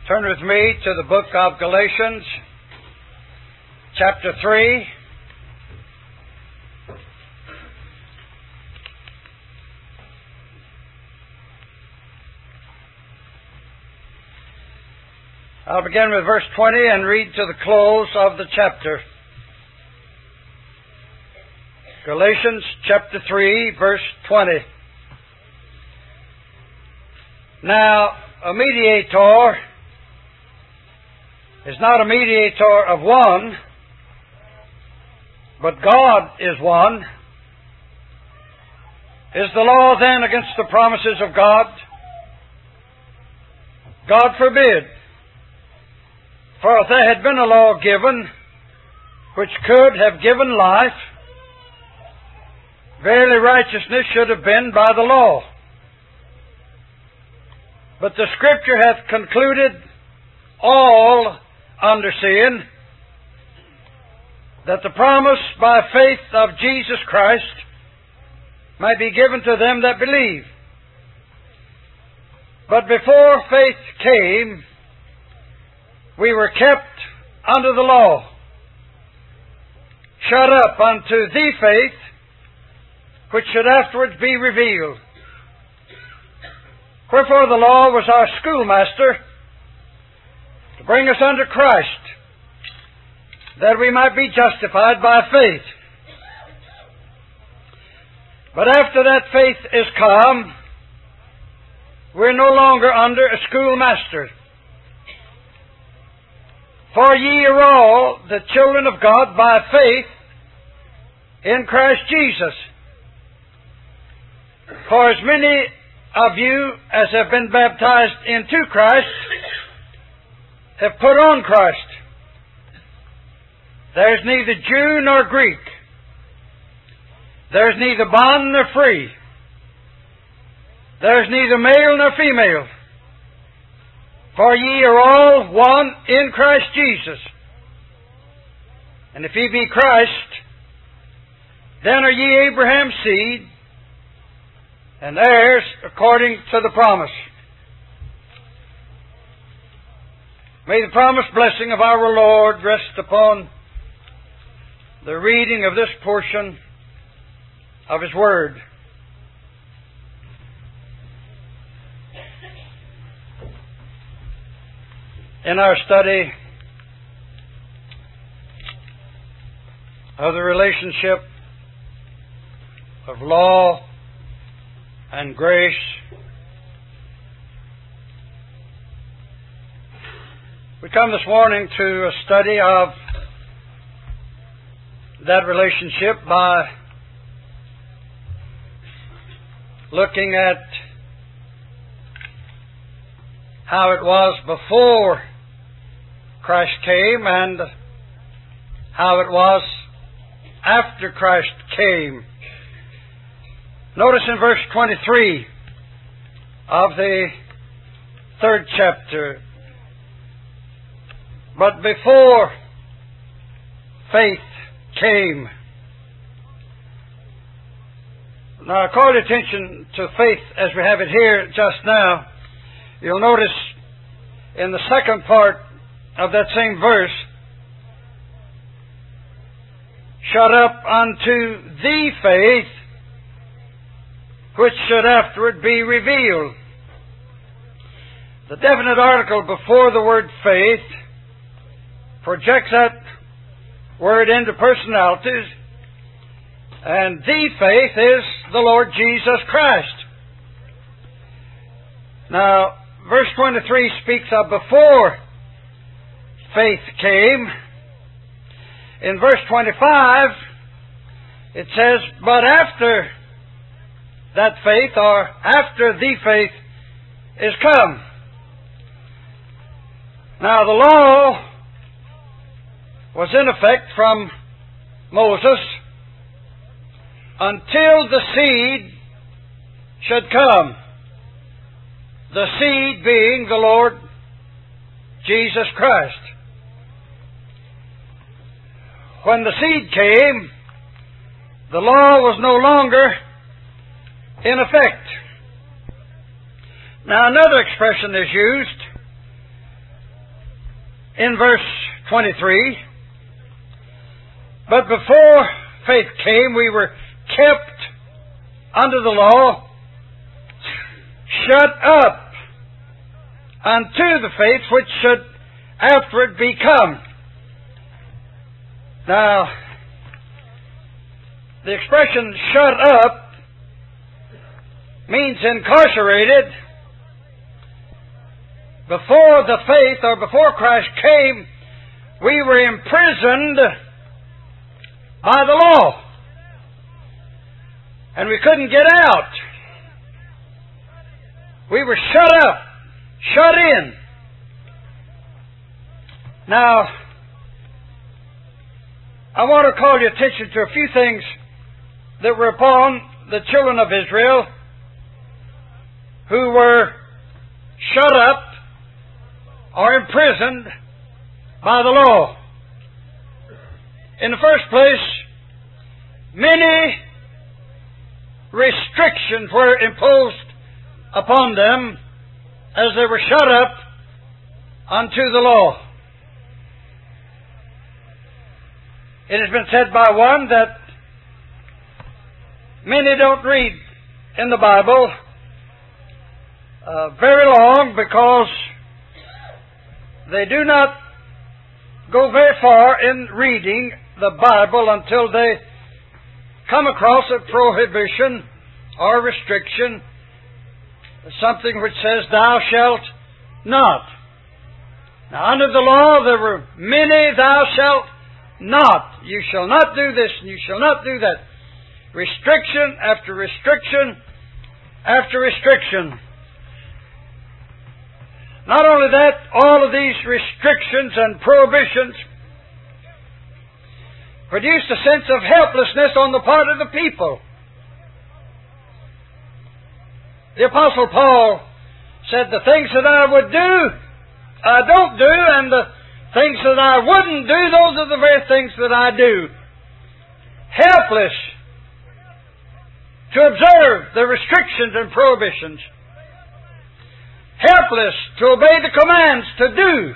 Turn with me to the book of Galatians, chapter 3. I'll begin with verse 20 and read to the close of the chapter. Galatians chapter 3, verse 20. Now, a mediator is not a mediator of one, but God is one. Is the law then against the promises of God? God forbid. For if there had been a law given which could have given life, verily righteousness should have been by the law. But the Scripture hath concluded all under sin, that the promise by faith of Jesus Christ might be given to them that believe. But before faith came, we were kept under the law, shut up unto the faith which should afterwards be revealed. Wherefore the law was our schoolmaster to bring us under Christ, that we might be justified by faith. But after that faith is come, we're no longer under a schoolmaster. For ye are all the children of God by faith in Christ Jesus. For as many of you as have been baptized into Christ have put on Christ. There is neither Jew nor Greek. There is neither bond nor free. There is neither male nor female. For ye are all one in Christ Jesus. And if ye be Christ, then are ye Abraham's seed, and heirs according to the promise. May the promised blessing of our Lord rest upon the reading of this portion of His Word. In our study of the relationship of law and grace, we come this morning to a study of that relationship by looking at how it was before Christ came and how it was after Christ came. Notice in verse 23 of the 3rd chapter, but before faith came. Now, I call your attention to faith as we have it here just now. You'll notice in the second part of that same verse, shut up unto the faith which should afterward be revealed. The definite article before the word faith projects that word into personalities, and the faith is the Lord Jesus Christ. Now, verse 23 speaks of before faith came. In verse 25, it says, but after that faith, or after the faith, is come. Now, the law was in effect from Moses until the seed should come. The seed being the Lord Jesus Christ. When the seed came, the law was no longer in effect. Now, another expression is used in verse 23, but before faith came, we were kept under the law, shut up unto the faith which should afterward be come. Now, the expression shut up means incarcerated. Before the faith, or before Christ came, we were imprisoned by the law. And we couldn't get out. We were shut up, shut in. Now, I want to call your attention to a few things that were upon the children of Israel who were shut up or imprisoned by the law. In the first place, many restrictions were imposed upon them as they were shut up unto the law. It has been said by one that many don't read in the Bible very long because they do not go very far in reading the Bible until they come across a prohibition or restriction, something which says, "Thou shalt not." Now, under the law, there were many "thou shalt not." You shall not do this, and you shall not do that. Restriction after restriction after restriction. Not only that, all of these restrictions and prohibitions produced a sense of helplessness on the part of the people. The Apostle Paul said, "The things that I would do, I don't do, and the things that I wouldn't do, those are the very things that I do." Helpless to observe the restrictions and prohibitions. Helpless to obey the commands to do.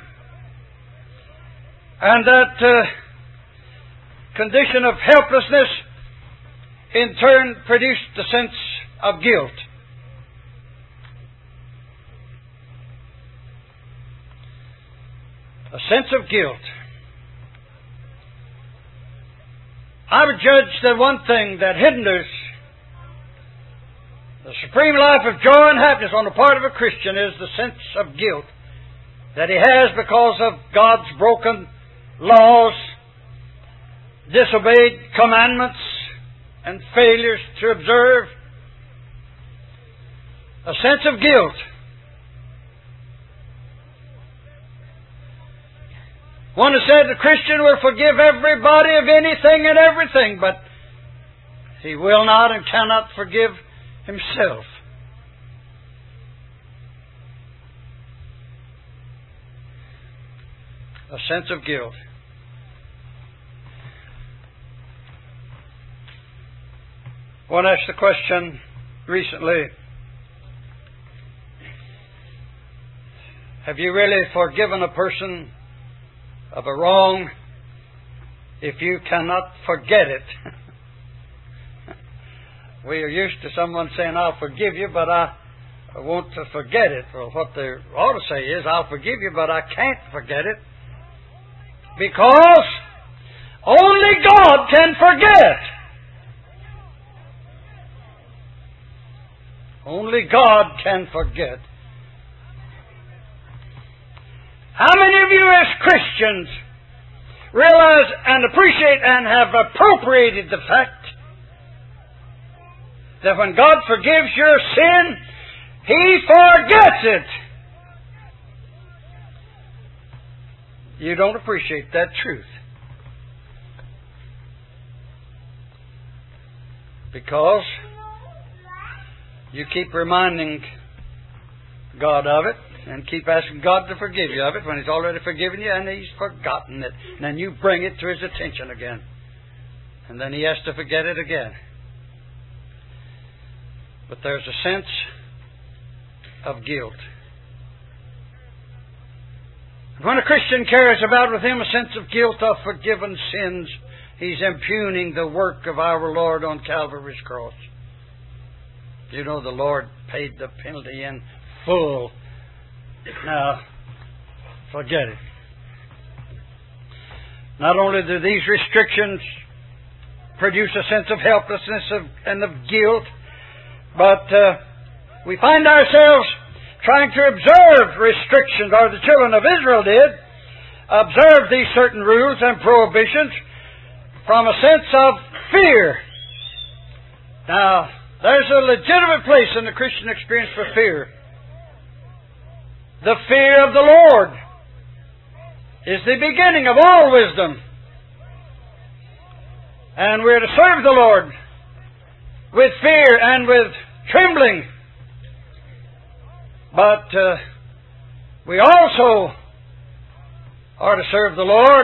And that condition of helplessness in turn produced a sense of guilt. A sense of guilt. I would judge that one thing that hinders the supreme life of joy and happiness on the part of a Christian is the sense of guilt that he has because of God's broken laws, disobeyed commandments, and failures to observe. A sense of guilt. One has said the Christian will forgive everybody of anything and everything, but he will not and cannot forgive himself. A sense of guilt. One asked the question recently, have you really forgiven a person of a wrong if you cannot forget it? We are used to someone saying, "I'll forgive you, but I want to forget it." Well, what they ought to say is, "I'll forgive you, but I can't forget it." Because only God can forget. Only God can forget. How many of you as Christians realize and appreciate and have appropriated the fact that when God forgives your sin, He forgets it? You don't appreciate that truth. Because you keep reminding God of it and keep asking God to forgive you of it when He's already forgiven you and He's forgotten it. And then you bring it to His attention again. And then He has to forget it again. But there's a sense of guilt. When a Christian carries about with him a sense of guilt of forgiven sins, he's impugning the work of our Lord on Calvary's cross. You know the Lord paid the penalty in full. Now, forget it. Not only do these restrictions produce a sense of helplessness and of guilt, but we find ourselves trying to observe restrictions, or the children of Israel did, observe these certain rules and prohibitions from a sense of fear. Now, there's a legitimate place in the Christian experience for fear. The fear of the Lord is the beginning of all wisdom. And we're to serve the Lord with fear and with trembling. But we also are to serve the Lord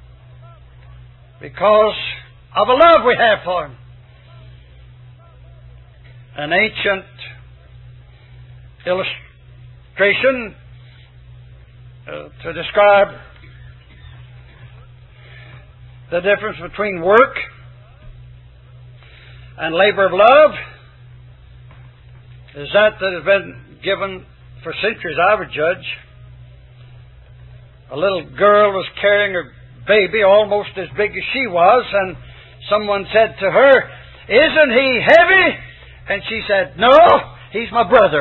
because of a love we have for Him. An ancient illustration to describe the difference between work and labor of love is that has been given for centuries, I would judge. A little girl was carrying her baby almost as big as she was, and someone said to her, "Isn't he heavy?" And she said, "No, he's my brother."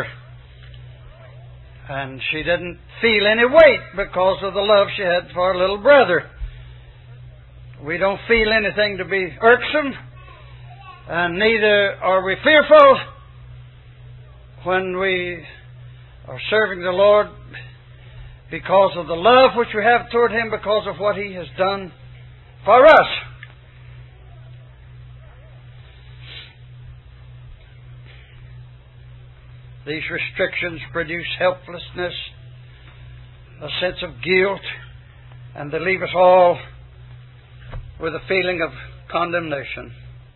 And she didn't feel any weight because of the love she had for her little brother. We don't feel anything to be irksome, and neither are we fearful when we are serving the Lord because of the love which we have toward Him, because of what He has done for us. These restrictions produce helplessness, a sense of guilt, and they leave us all with a feeling of condemnation.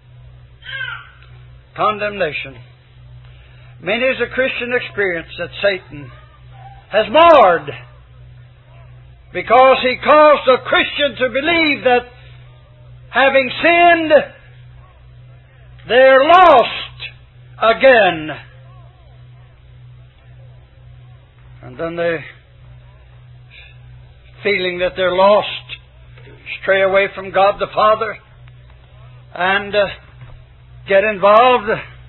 Condemnation. Many is a Christian experience that Satan has marred because he caused a Christian to believe that having sinned, they're lost again. And then they, feeling that they're lost, stray away from God the Father and get involved.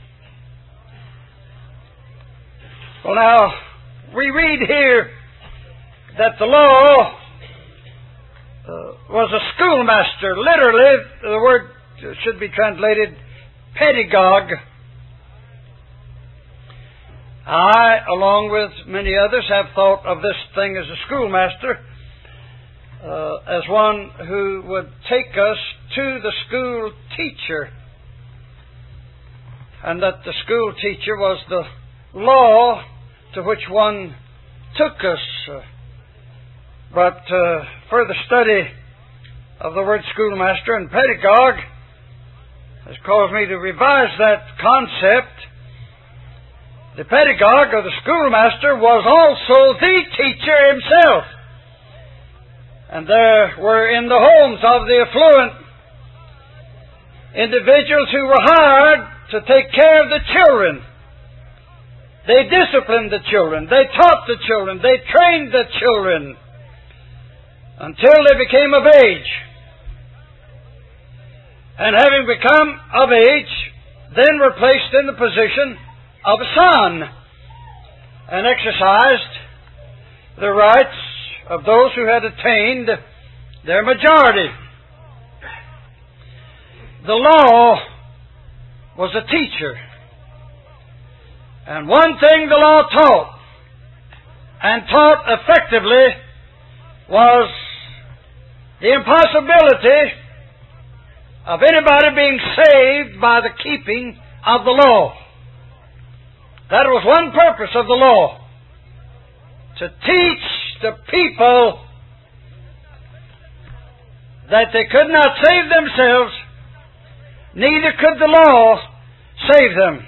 Well, now, we read here that the law was a schoolmaster. Literally, the word should be translated pedagogue. I, along with many others, have thought of this thing as a schoolmaster, as one who would take us to the school teacher, and that the school teacher was the law to which one took us. But further study of the word schoolmaster and pedagogue has caused me to revise that concept. The pedagogue, or the schoolmaster, was also the teacher himself. And there were in the homes of the affluent individuals who were hired to take care of the children. They disciplined the children. They taught the children. They trained the children until they became of age. And having become of age, then were placed in the position of a son and exercised the rights of those who had attained their majority. The law was a teacher. And one thing the law taught, and taught effectively, was the impossibility of anybody being saved by the keeping of the law. That was one purpose of the law, to teach the people that they could not save themselves, neither could the law save them.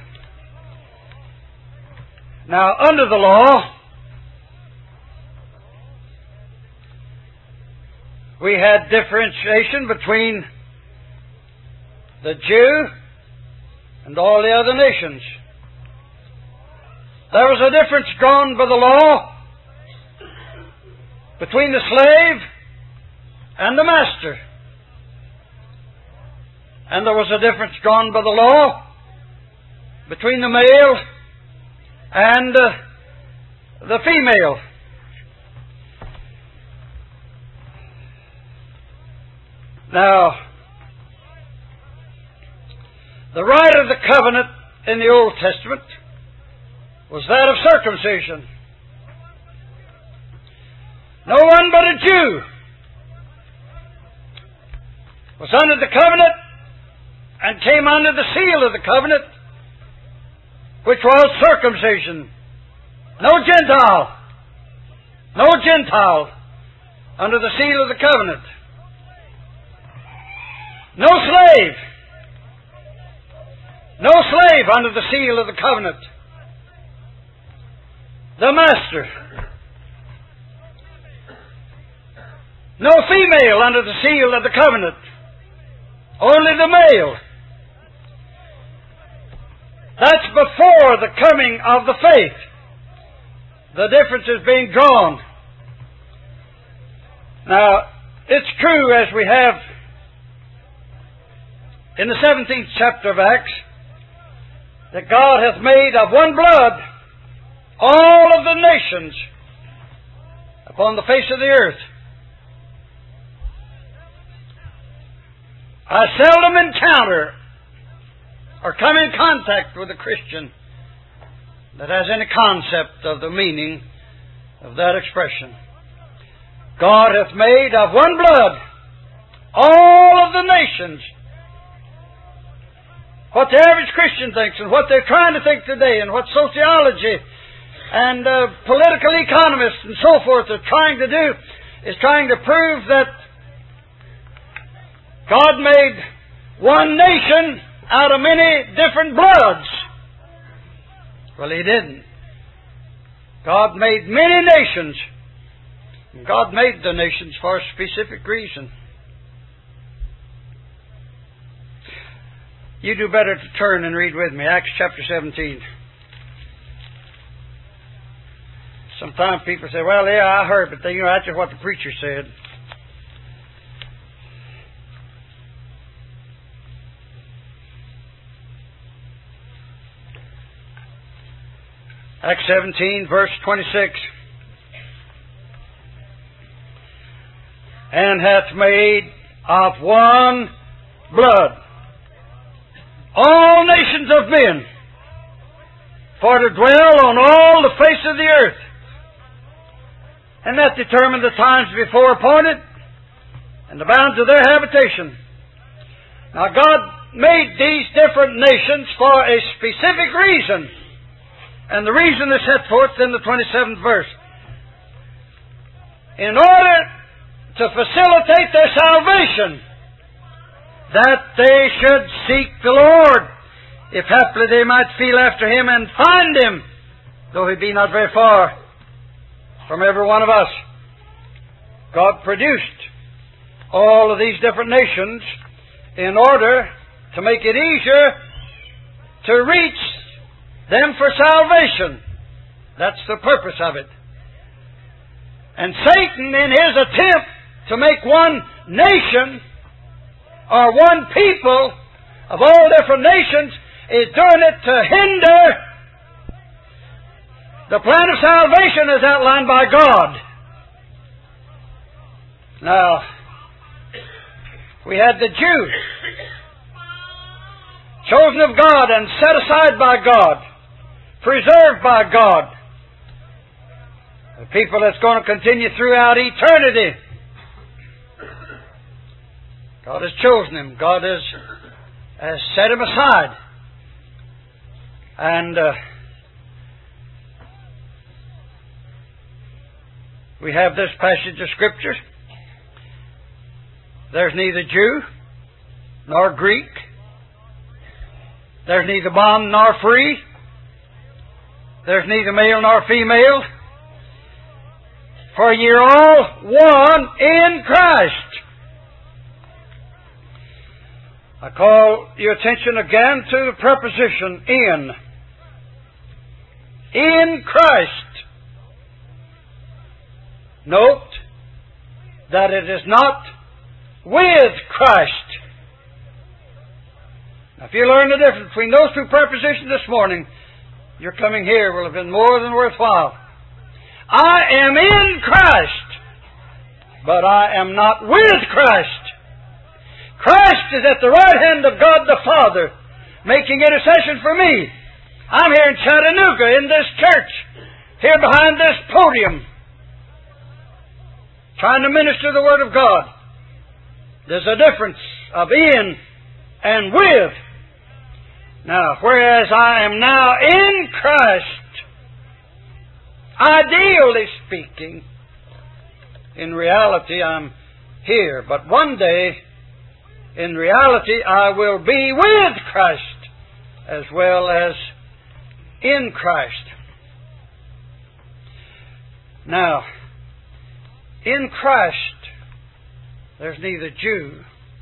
Now, under the law, we had differentiation between the Jew and all the other nations. There was a difference drawn by the law between the slave and the master. And there was a difference drawn by the law between the male and the female. Now, the rite of the covenant in the Old Testament was that of circumcision. No one but a Jew was under the covenant and came under the seal of the covenant, which was circumcision. No Gentile under the seal of the covenant. No slave under the seal of the covenant. The master. No female under the seal of the covenant. Only the male. That's before the coming of the faith. The difference is being drawn. Now, it's true, as we have in the 17th chapter of Acts, that God hath made of one blood all of the nations upon the face of the earth. I seldom encounter or come in contact with a Christian that has any concept of the meaning of that expression. God hath made of one blood all of the nations. What the average Christian thinks and what they're trying to think today and what sociology and political economists and so forth are trying to do is trying to prove that God made one nation out of many different bloods. Well, He didn't. God made many nations. And God made the nations for a specific reason. You do better to turn and read with me. Acts chapter 17. Sometimes people say, well, yeah, I heard, but that's just what the preacher said. Acts 17, verse 26. And hath made of one blood all nations of men, for to dwell on all the face of the earth. And that determined the times before appointed, and the bounds of their habitation. Now God made these different nations for a specific reason. And the reason is set forth in the 27th verse. In order to facilitate their salvation, that they should seek the Lord, if haply they might feel after Him and find Him, though He be not very far from every one of us. God produced all of these different nations in order to make it easier to reach them for salvation. That's the purpose of it. And Satan, in his attempt to make one nation or one people of all different nations, is doing it to hinder the plan of salvation as outlined by God. Now, we had the Jews, chosen of God and set aside by God, preserved by God. The people that's going to continue throughout eternity. God has chosen him. God has set him aside. And we have this passage of Scripture. There's neither Jew nor Greek. There's neither bond nor free. There's neither male nor female. For ye are all one in Christ. I call your attention again to the preposition in. In Christ. Note that it is not with Christ. Now, if you learn the difference between those two prepositions this morning, your coming here will have been more than worthwhile. I am in Christ, but I am not with Christ. Christ is at the right hand of God the Father, making intercession for me. I'm here in Chattanooga, in this church, here behind this podium, trying to minister the Word of God. There's a difference of in and with. Now, whereas I am now in Christ, ideally speaking, in reality I'm here. But one day, in reality, I will be with Christ as well as in Christ. Now, in Christ, there's neither Jew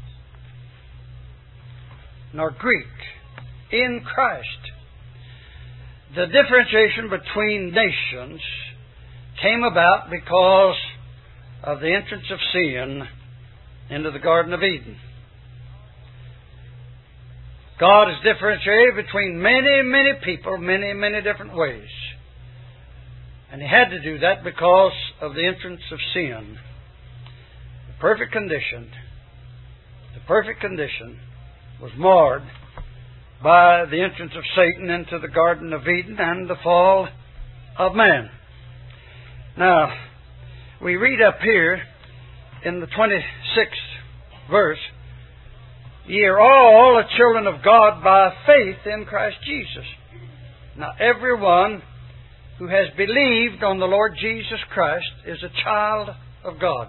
nor Greek. In Christ. The differentiation between nations came about because of the entrance of sin into the Garden of Eden. God has differentiated between many people, many different ways. And He had to do that because of the entrance of sin. The perfect condition was marred by the entrance of Satan into the Garden of Eden and the fall of man. Now, we read up here in the 26th verse, "Ye are all the children of God by faith in Christ Jesus." Now, everyone who has believed on the Lord Jesus Christ is a child of God.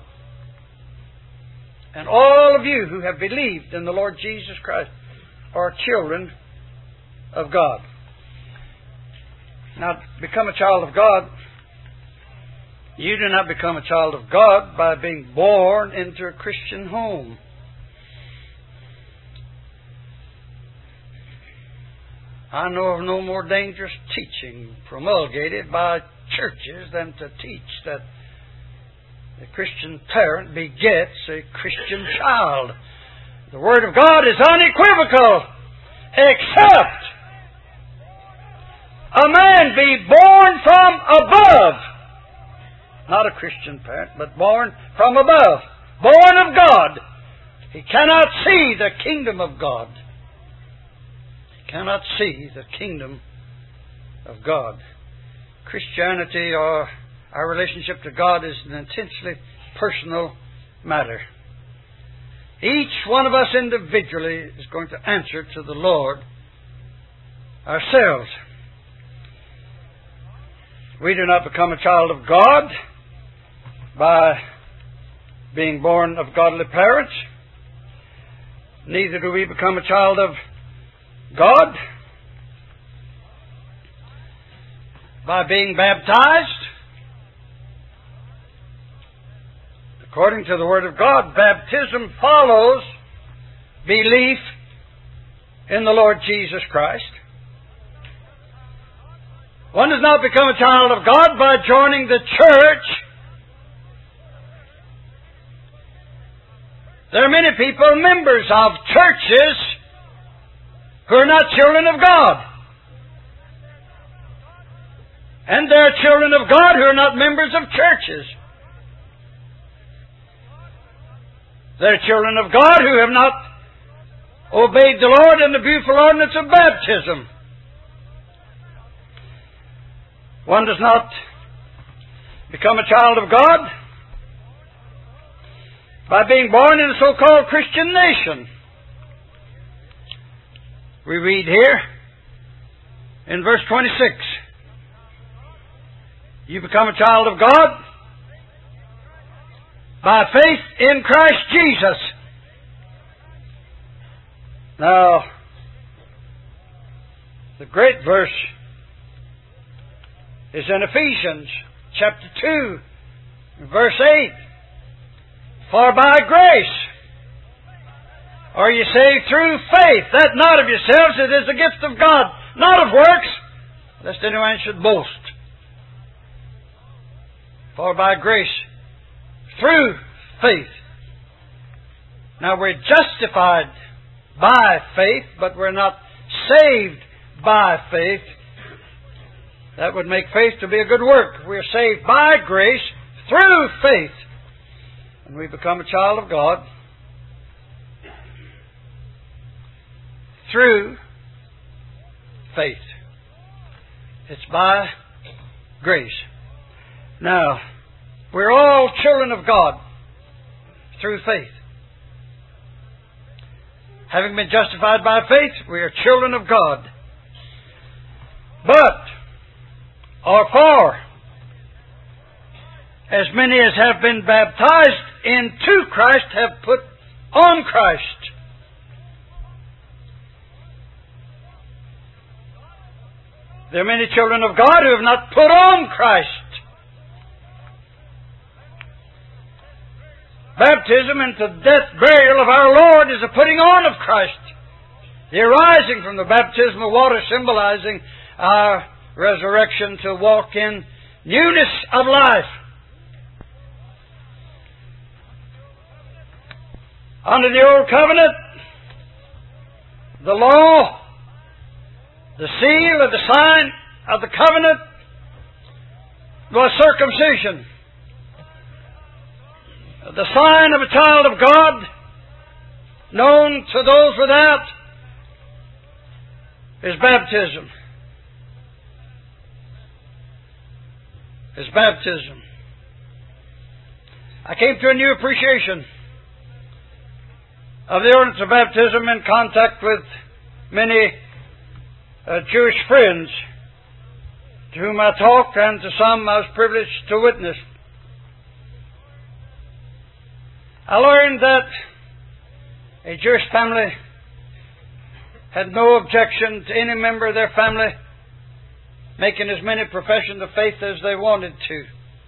And all of you who have believed in the Lord Jesus Christ are children of God. Now, to become a child of God, you do not become a child of God by being born into a Christian home. I know of no more dangerous teaching promulgated by churches than to teach that a Christian parent begets a Christian child. The Word of God is unequivocal, except a man be born from above. Not a Christian parent, but born from above. Born of God. He cannot see the kingdom of God. He cannot see the kingdom of God. Christianity, or our relationship to God, is an intensely personal matter. Each one of us individually is going to answer to the Lord ourselves. We do not become a child of God by being born of godly parents. Neither do we become a child of God by being baptized. According to the Word of God, baptism follows belief in the Lord Jesus Christ. One does not become a child of God by joining the church. There are many people, members of churches, who are not children of God. And there are children of God who are not members of churches. There are children of God who have not obeyed the Lord in the beautiful ordinance of baptism. One does not become a child of God by being born in a so-called Christian nation. We read here in verse 26, you become a child of God by faith in Christ Jesus. Now, the great verse is in Ephesians chapter 2, verse 8. For by grace Are you saved through faith? That not of yourselves, it is the gift of God, not of works, lest any man should boast. For by grace, through faith. Now we're justified by faith, but we're not saved by faith. That would make faith to be a good work. We're saved by grace through faith. And we become a child of God through faith. It's by grace. Now, we're all children of God through faith. Having been justified by faith, we are children of God. But, or for, as many as have been baptized into Christ have put on Christ. There are many children of God who have not put on Christ. Baptism into the death, burial of our Lord is a putting on of Christ. The arising from the baptismal water symbolizing our resurrection to walk in newness of life. Under the Old Covenant, the law, the seal or the sign of the covenant was circumcision. The sign of a child of God, known to those without, is baptism. Is baptism. I came to a new appreciation of the ordinance of baptism in contact with many Jewish friends to whom I talked, and to some I was privileged to witness. I learned that a Jewish family had no objection to any member of their family making as many professions of faith as they wanted to.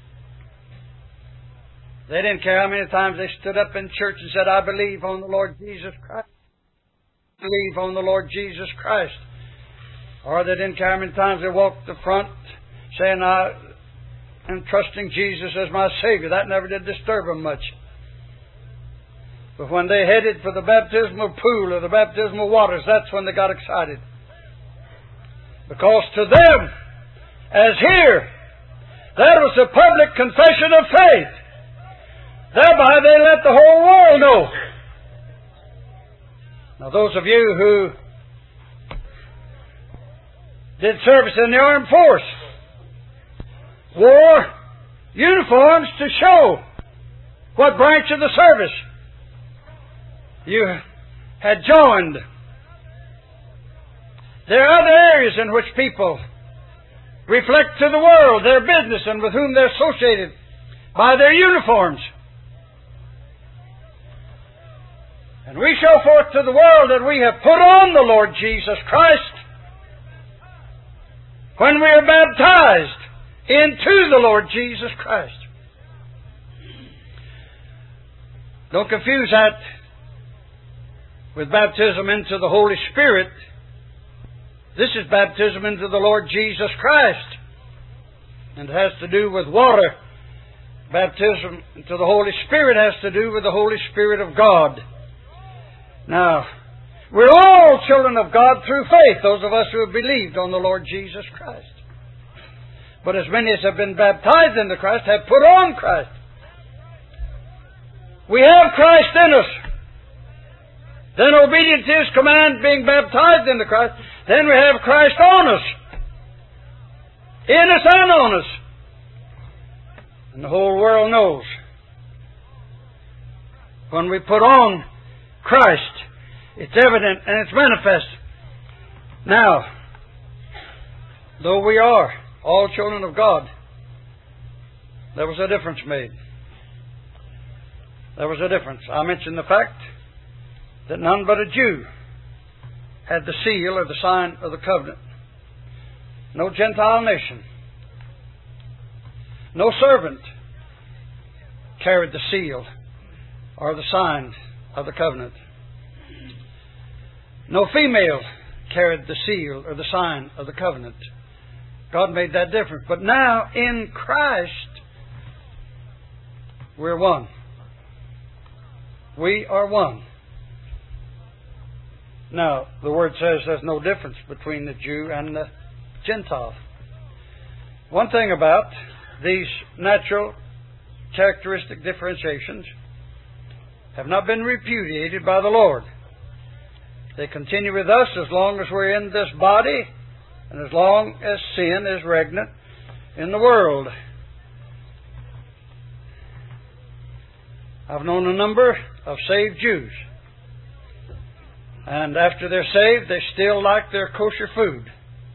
They didn't care how many times they stood up in church and said, I believe on the Lord Jesus Christ. I believe on the Lord Jesus Christ. Or they didn't care how many times they walked the front saying, I am trusting Jesus as my Savior. That never did disturb them much. But when they headed for the baptismal pool or the baptismal waters, that's when they got excited. Because to them, as here, that was a public confession of faith. Thereby they let the whole world know. Now those of you who did service in the armed force wore uniforms to show what branch of the service you had joined. There are other areas in which people reflect to the world their business and with whom they're associated by their uniforms. And we show forth to the world that we have put on the Lord Jesus Christ when we are baptized into the Lord Jesus Christ. Don't confuse that with baptism into the Holy Spirit. This is baptism into the Lord Jesus Christ. And it has to do with water. Baptism into the Holy Spirit has to do with the Holy Spirit of God. Now, we're all children of God through faith, those of us who have believed on the Lord Jesus Christ. But as many as have been baptized into Christ have put on Christ. We have Christ in us. Then obedient to His command, being baptized into Christ, then we have Christ on us. In us and on us. And the whole world knows. When we put on Christ, it's evident and it's manifest. Now, though we are all children of God, there was a difference made. There was a difference. I mentioned the fact that none but a Jew had the seal or the sign of the covenant. No Gentile nation. No servant carried the seal or the sign of the covenant. No female carried the seal or the sign of the covenant. God made that difference. But now in Christ, we're one. We are one. Now, the Word says there's no difference between the Jew and the Gentile. One thing about these natural characteristic differentiations have not been repudiated by the Lord. They continue with us as long as we're in this body and as long as sin is regnant in the world. I've known a number of saved Jews. And after they're saved, they still like their kosher food.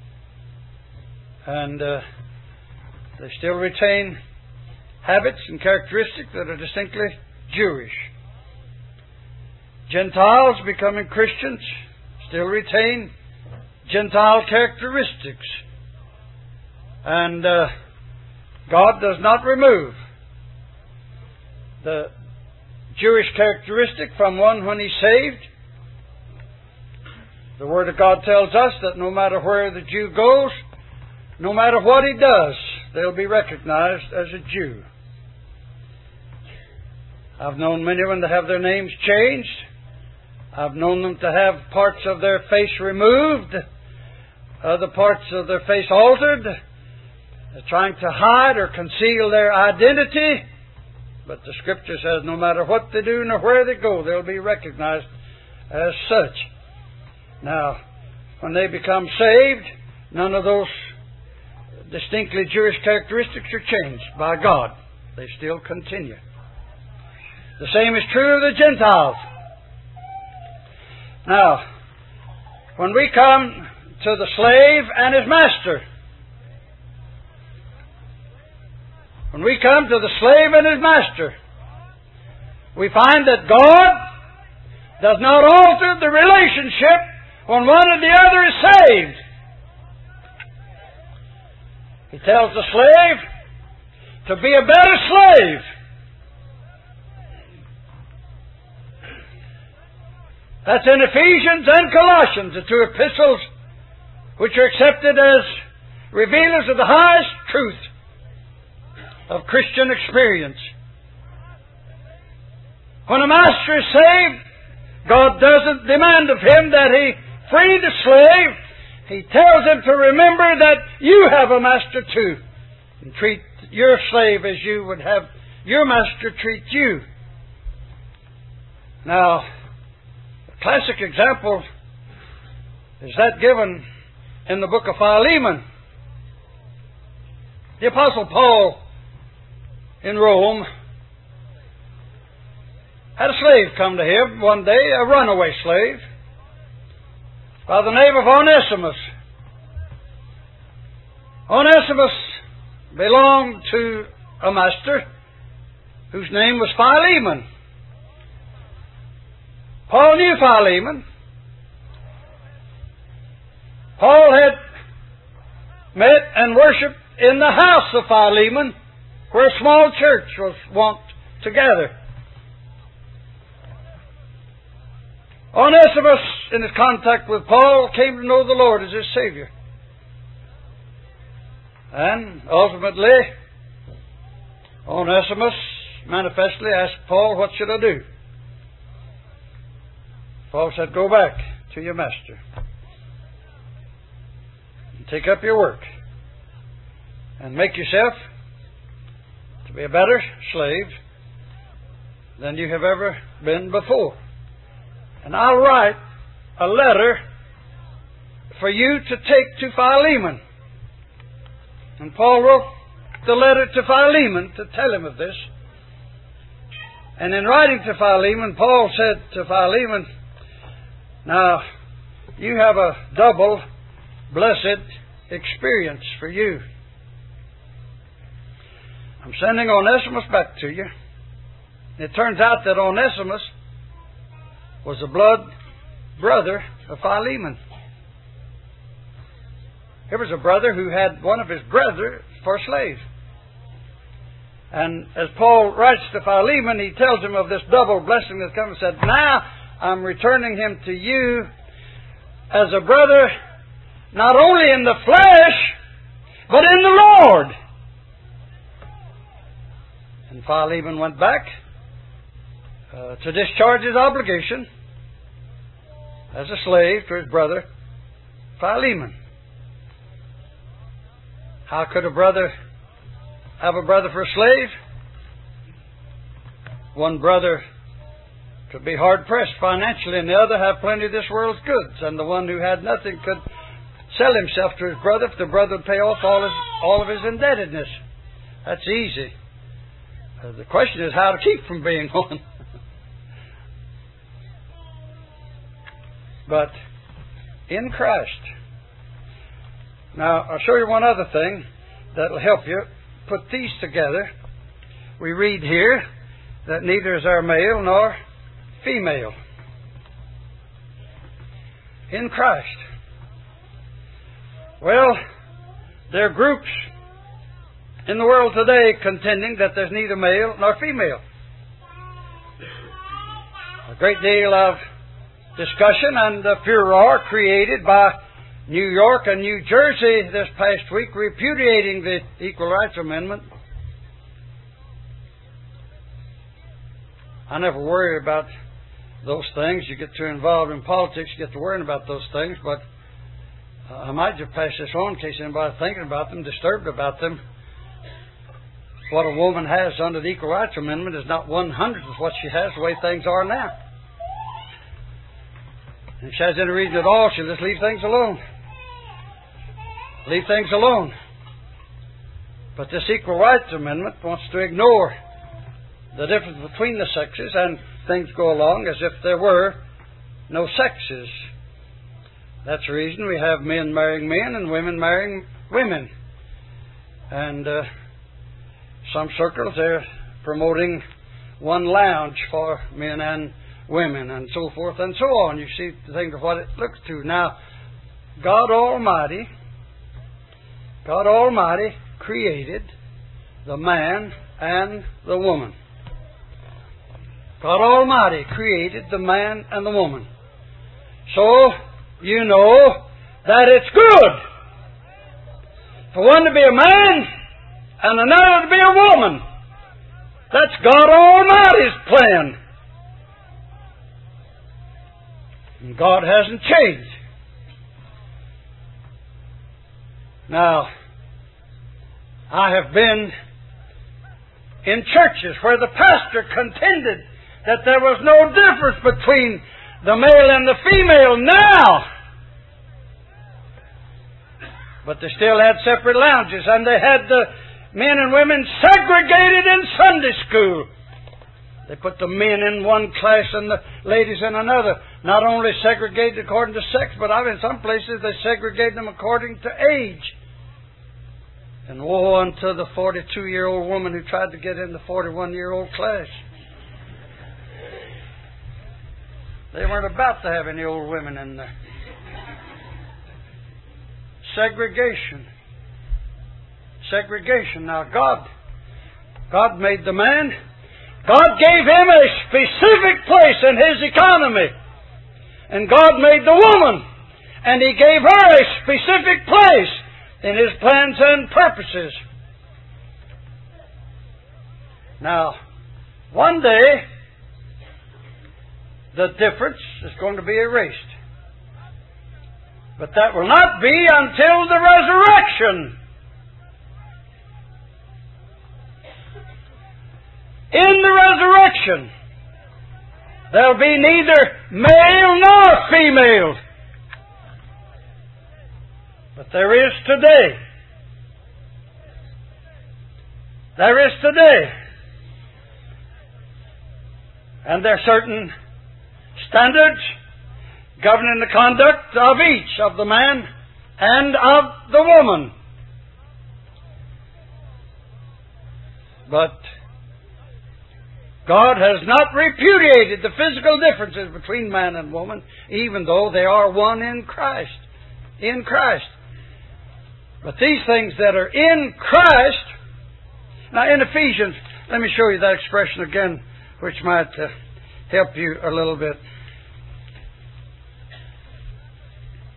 And they still retain habits and characteristics that are distinctly Jewish. Gentiles becoming Christians still retain Gentile characteristics. And God does not remove the Jewish characteristic from one when He's saved. The Word of God tells us that no matter where the Jew goes, no matter what he does, they'll be recognized as a Jew. I've known many of them to have their names changed. I've known them to have parts of their face removed, other parts of their face altered, trying to hide or conceal their identity. But the Scripture says no matter what they do nor where they go, they'll be recognized as such. Now, when they become saved, none of those distinctly Jewish characteristics are changed by God. They still continue. The same is true of the Gentiles. Now, when we come to the slave and his master, we find that God does not alter the relationship when one or the other is saved. He tells the slave to be a better slave. That's in Ephesians and Colossians, the two epistles which are accepted as revealers of the highest truth of Christian experience. When a master is saved, God doesn't demand of him that he free the slave. He tells him to remember that you have a master too, and treat your slave as you would have your master treat you. Now, a classic example is that given in the book of Philemon. The Apostle Paul in Rome had a slave come to him one day, a runaway slave, by the name of Onesimus. Onesimus belonged to a master whose name was Philemon. Paul knew Philemon. Paul had met and worshipped in the house of Philemon, where a small church was wont to gather. Onesimus, in his contact with Paul, came to know the Lord as his Savior. And ultimately, Onesimus manifestly asked Paul, "What should I do?" Paul said, "Go back to your master and take up your work and make yourself to be a better slave than you have ever been before. And I'll write a letter for you to take to Philemon." And Paul wrote the letter to Philemon to tell him of this. And in writing to Philemon, Paul said to Philemon, "Now, you have a double blessed experience for you. I'm sending Onesimus back to you." It turns out that Onesimus was a blood brother of Philemon. Here was a brother who had one of his brothers for a slave. And as Paul writes to Philemon, he tells him of this double blessing that's come and said, "Now I'm returning him to you as a brother, not only in the flesh, but in the Lord. And Philemon went back to discharge his obligation as a slave to his brother Philemon. How could a brother have a brother for a slave? One brother could be hard-pressed financially, and the other have plenty of this world's goods. And the one who had nothing could sell himself to his brother if the brother would pay off all of his indebtedness. That's easy. The question is how to keep from being one. But in Christ. Now, I'll show you one other thing that will help you put these together. We read here that neither is there male nor female in Christ. Well, there are groups in the world today contending that there's neither male nor female. A great deal of discussion and furor created by New York and New Jersey this past week repudiating the Equal Rights Amendment. I never worry about those things. You get too involved in politics, you get to worrying about those things, but I might just pass this on in case anybody's thinking about them, disturbed about them. What a woman has under the Equal Rights Amendment is not 1/100th of what she has the way things are now. If she has any reason at all, she'll just leave things alone. Leave things alone. But this Equal Rights Amendment wants to ignore the difference between the sexes, and things go along as if there were no sexes. That's the reason we have men marrying men and women marrying women. And some circles they're promoting one lounge for men and women and so forth and so on. You see the thing of what it looks to. Now, God Almighty created the man and the woman. God Almighty created the man and the woman. So, you know that it's good for one to be a man and another to be a woman. That's God Almighty's plan. And God hasn't changed. Now, I have been in churches where the pastor contended that there was no difference between the male and the female now. But they still had separate lounges, and they had the men and women segregated in Sunday school. They put the men in one class and the ladies in another. Not only segregated according to sex, but in some places they segregated them according to age. And woe unto the 42-year-old woman who tried to get in the 41-year-old class. They weren't about to have any old women in there. Segregation. Segregation. Now God made the man. God gave him a specific place in His economy. And God made the woman. And He gave her a specific place in His plans and purposes. Now, one day, the difference is going to be erased. But that will not be until the resurrection. In the resurrection, there'll be neither male nor female. But there is today. There is today. And there are certain standards governing the conduct of each, of the man and of the woman. But God has not repudiated the physical differences between man and woman, even though they are one in Christ. In Christ. But these things that are in Christ... Now in Ephesians, let me show you that expression again, which might help you a little bit.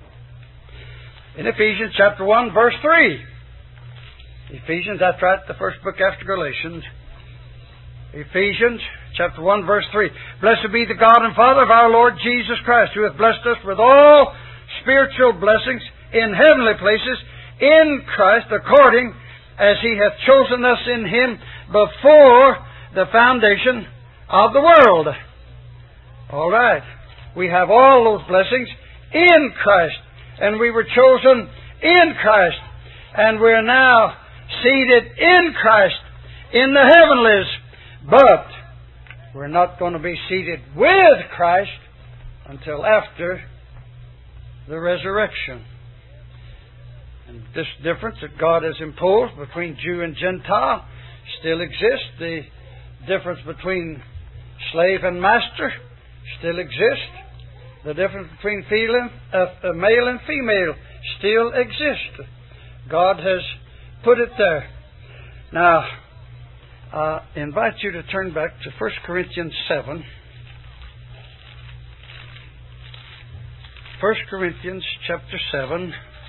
in Ephesians chapter 1, verse 3. Ephesians, that's right, the first book after Galatians. Ephesians chapter 1, verse 3. Blessed be the God and Father of our Lord Jesus Christ, who hath blessed us with all spiritual blessings in heavenly places in Christ, according as He hath chosen us in Him before the foundation of the world. All right. We have all those blessings in Christ. And we were chosen in Christ. And we're now seated in Christ in the heavenlies. But we're not going to be seated with Christ until after the resurrection. And this difference that God has imposed between Jew and Gentile still exists. The difference between slave and master still exists. The difference between male and female still exists. God has put it there. Now, I invite you to turn back to 1 Corinthians 7. 1 Corinthians chapter 7.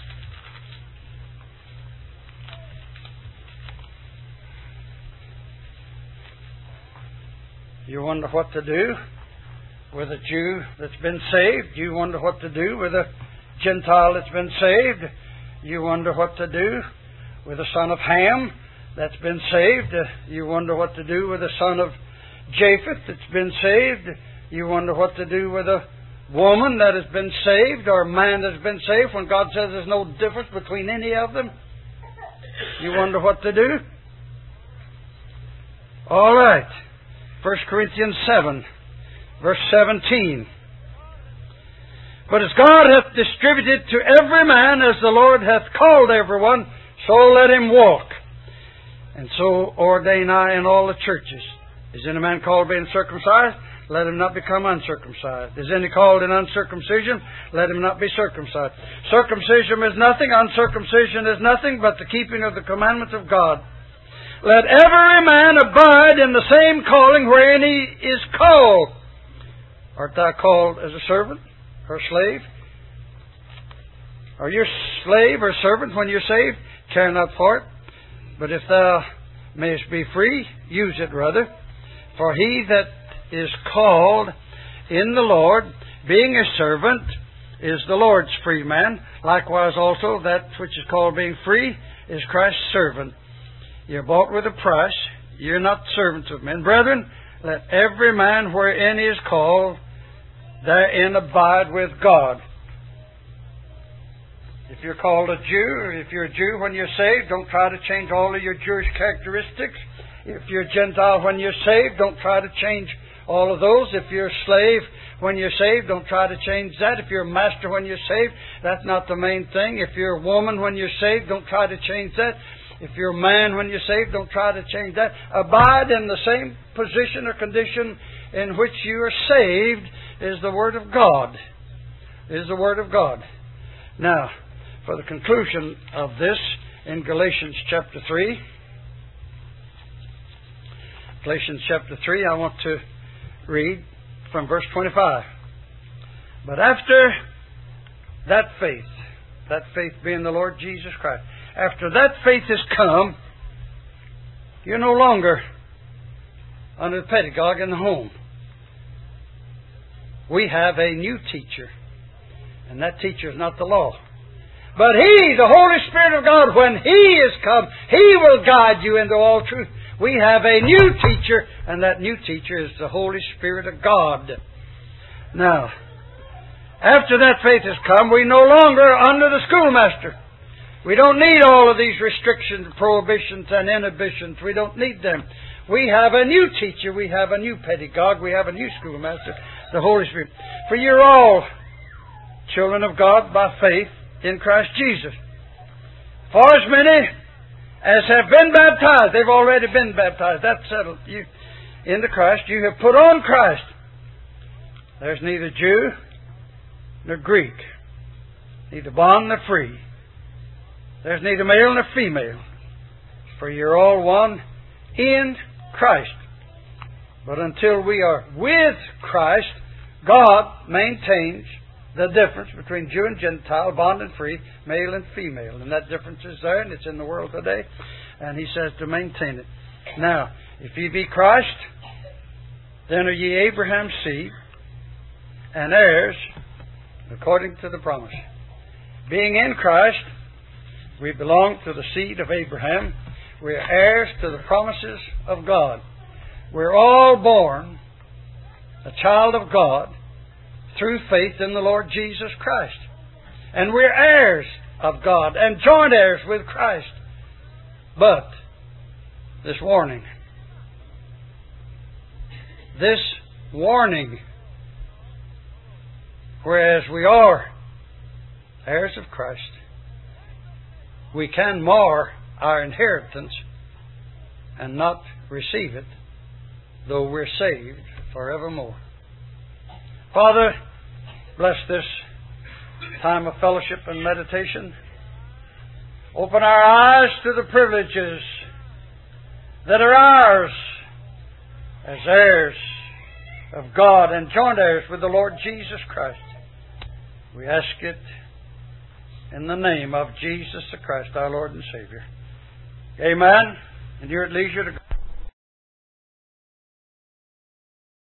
You wonder what to do with a Jew that's been saved. You wonder what to do with a Gentile that's been saved. You wonder what to do with a son of Ham that's been saved. You wonder what to do with a son of Japheth that's been saved. You wonder what to do with a woman that has been saved or a man that's been saved when God says there's no difference between any of them. You wonder what to do? All right. 1 Corinthians 7, verse 17. But as God hath distributed to every man as the Lord hath called everyone, so let him walk. And so ordain I in all the churches. Is any man called being circumcised? Let him not become uncircumcised. Is any called in uncircumcision? Let him not be circumcised. Circumcision is nothing, uncircumcision is nothing, but the keeping of the commandments of God. Let every man abide in the same calling wherein he is called. Art thou called as a servant or a slave? Are you a slave or servant when you're saved? Care not for it. But if thou mayest be free, use it rather. For he that is called in the Lord, being a servant, is the Lord's free man. Likewise also that which is called being free is Christ's servant. You're bought with a price. You're not servants of men. Brethren, let every man wherein he is called therein abide with God. If you're called a Jew, or if you're a Jew when you're saved, don't try to change all of your Jewish characteristics. If you're a Gentile when you're saved, don't try to change all of those. If you're a slave when you're saved, don't try to change that. If you're a master when you're saved, that's not the main thing. If you're a woman when you're saved, don't try to change that. If you're a man when you're saved, don't try to change that. Abide in the same position or condition in which you are saved is the Word of God. Is the Word of God. Now, for the conclusion of this in Galatians chapter 3. Galatians chapter 3, I want to read from verse 25. But after that faith being the Lord Jesus Christ, after that faith has come, you're no longer under the pedagogue in the home. We have a new teacher, and that teacher is not the law. But He, the Holy Spirit of God, when He is come, He will guide you into all truth. We have a new teacher, and that new teacher is the Holy Spirit of God. Now, after that faith has come, we're no longer under the schoolmaster. We don't need all of these restrictions, prohibitions, and inhibitions. We don't need them. We have a new teacher. We have a new pedagogue. We have a new schoolmaster, the Holy Spirit. For you're all children of God by faith in Christ Jesus. For as many as have been baptized, they've already been baptized. That's settled. You, into Christ, you have put on Christ. There's neither Jew nor Greek, neither bond nor free. There's neither male nor female, for you're all one in Christ. But until we are with Christ, God maintains the difference between Jew and Gentile, bond and free, male and female. And that difference is there, and it's in the world today. And he says to maintain it. Now, if ye be Christ, then are ye Abraham's seed, and heirs according to the promise. Being in Christ, we belong to the seed of Abraham. We are heirs to the promises of God. We're all born a child of God through faith in the Lord Jesus Christ. And we're heirs of God and joint heirs with Christ. But this warning, whereas we are heirs of Christ, we can mar our inheritance and not receive it, though we're saved forevermore. Father, bless this time of fellowship and meditation. Open our eyes to the privileges that are ours as heirs of God and joint heirs with the Lord Jesus Christ. We ask it in the name of Jesus the Christ, our Lord and Savior. Amen. And you're at leisure to go.